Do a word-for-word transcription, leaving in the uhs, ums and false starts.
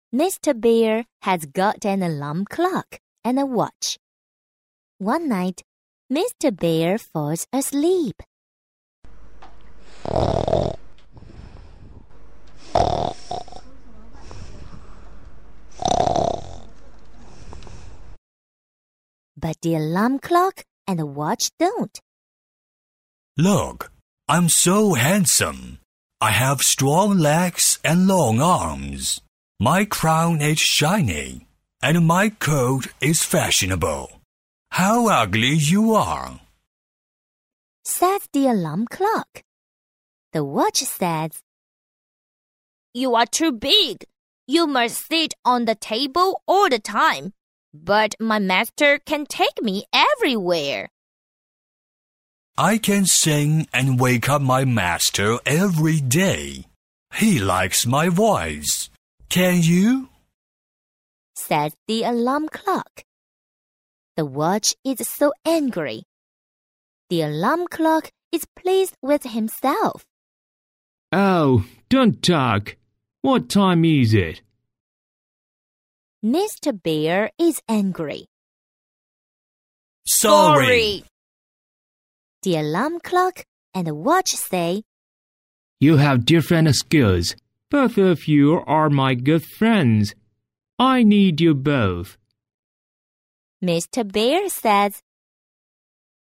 Mister Bear has got an alarm clock and a watch. One night, Mister Bear falls asleep. But the alarm clock and the watch don't. Look, I'm so handsome. I have strong legs and long arms. My crown is shiny, and my coat is fashionable. How ugly you are, says the alarm clock. The watch says, You are too big. You must sit on the table all the time. But my master can take me everywhere. I can sing and wake up my master every day. He likes my voice. Can you? Says the alarm clock. The watch is so angry. The alarm clock is pleased with himself. Oh, don't talk. What time is it? Mister Bear is angry. Sorry. The alarm clock and the watch say, You have different skills. Both of you are my good friends. I need you both. Mister Bear says,